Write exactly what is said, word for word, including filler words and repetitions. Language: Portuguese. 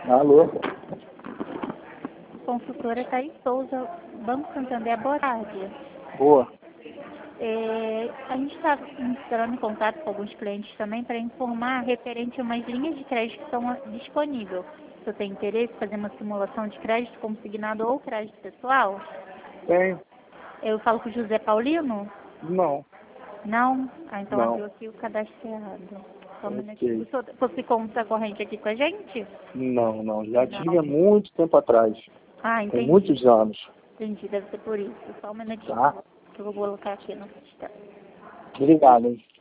Alô? Consultora Thaís Souza, Banco Santander, boa tarde. Boa. É, a gente está entrando em contato com alguns clientes também para informar referente a umas linhas de crédito que estão disponíveis. Você tem interesse em fazer uma simulação de crédito consignado ou crédito pessoal? Tem? Eu falo com o José Paulino? Não. Não? Ah, então Não. abriu aqui o cadastro errado. Só um minutinho. Ok. O senhor fosse conta corrente aqui com a gente? Não, não. Já Não. tive há muito tempo atrás. Ah, Tem entendi. muitos anos. Entendi, deve ser por isso. Só um minutinho Tá? que eu vou colocar aqui no sistema. Obrigado, hein?